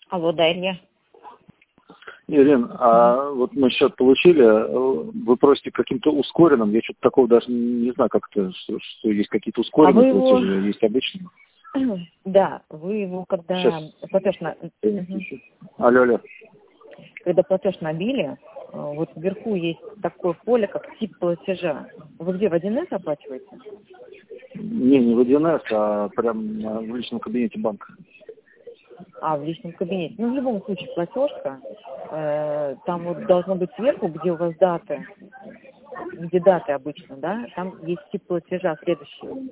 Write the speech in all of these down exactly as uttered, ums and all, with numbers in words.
Алло, Дарья. Ирин, а вот мы счет получили, вы просите каким-то ускоренным, я что-то такого даже не знаю, как это, что, что есть какие-то ускоренные а платежи, его... есть обычные. Да, вы его, когда Сейчас. платеж на... Алло, алло. Когда платеж набили, вот вверху есть такое поле, как тип платежа. Вы где, в один эс оплачиваете? Не, не в один эс, а прям в личном кабинете банка. А, в личном кабинете. Ну, в любом случае, платежка, э, там вот должно быть сверху, где у вас даты, где даты обычно, да, там есть тип платежа следующий.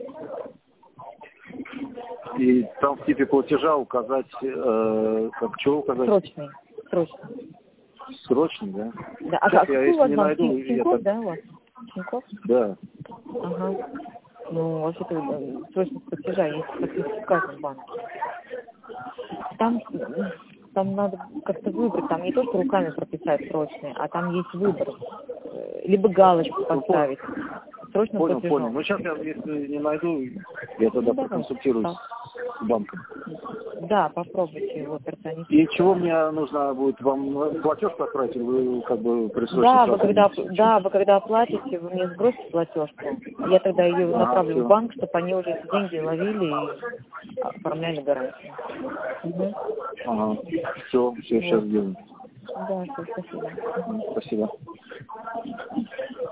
И там в типе платежа указать, э, как чего указать? Срочный, срочный. Срочный, да? Да, а Сейчас как, я, какой у если вас не банк? найду, я Тинькофф, так... да, у вас? Тинькофф? Да. Ага. Ну, вообще-то э, срочность платежа есть практически в каждом банке. Там, там надо как-то выбрать, там не то, что руками прописать срочные, а там есть выбор. Э, Либо галочку поставить. Срочно Понял, платежом. понял. Ну, сейчас я, если не найду, я тогда Ну, давай. проконсультируюсь Да. с банком. Да, попробуйте его персонифицировать. И чего мне нужно будет вам платеж отправить, или вы как бы присрочно Да, вы сразу когда, будете? да, вы когда оплатите, вы мне сбросите платежку. Я тогда ее Ага, направлю в все. банк, чтобы они уже эти деньги ловили и оформляли гарантию. Угу. Ага, все, все, сейчас Вот. сделаю. Да, все, спасибо. Угу. Спасибо.